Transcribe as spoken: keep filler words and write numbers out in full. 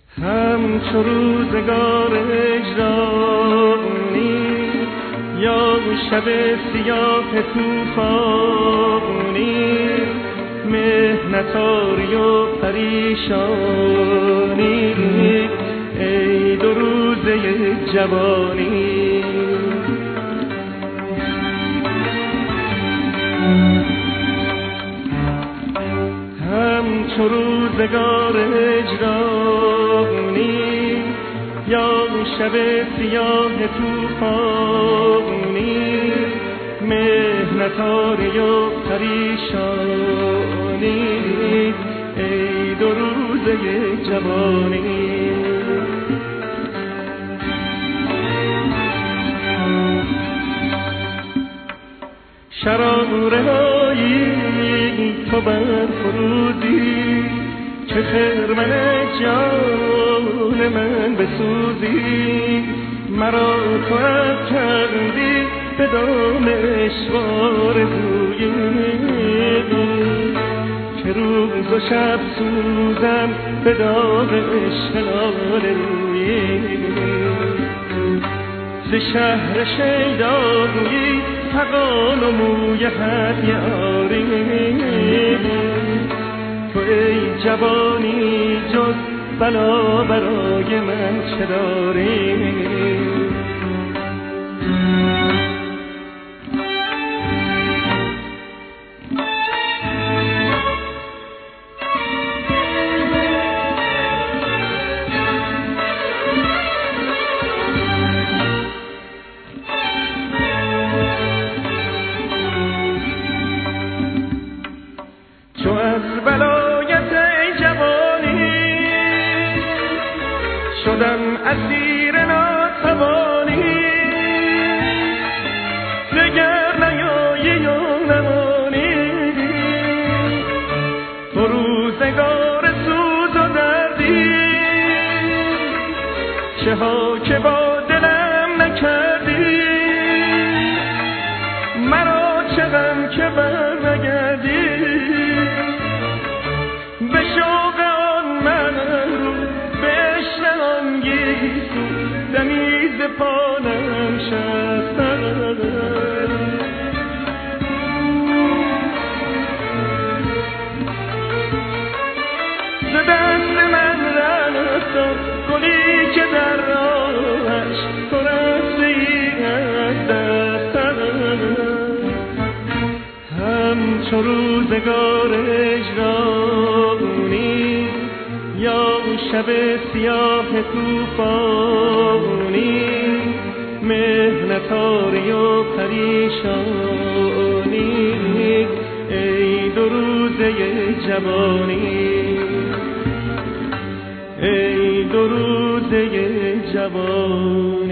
همچو روزگار هجرانی یا شب سیاه طوفانی، مهنتاری و پریشانی، ای دو روزه جوانی. همچو روزگار هجرانی یا شب سیاه طوفانی، مهنتاری و پریشانی، ای دو روزه جوانی. شراره هایی تو بر فرودی که خرمن جان من بسوزی، مرا تو افکندی به دام اشوار روی که روز و شب سوزم به داغ عشق لال روی. ز شهر شیدایی فغان و موی حد یاری، تو ای جوانی جز بلا برای من چه داری؟ چو از ولایت جوانی شدم اسیر ناتوانی، دگر نیایی و نمانی، تو روزگار سوز و دردی، چه ها که با دلم نکردی، مرا چه غم که بر نگردی، به شوق آن من رو به عشق آن گیسو دمیز پانم شستن. ز دست من رفتم گلی که در راهش تو رفته ای از دستم. همچو روزگار هجرانی یا شب سیاه طوفانی، مهنتاری و پریشانی، ای دو روزه جوانی، ای دو روزه جوانی.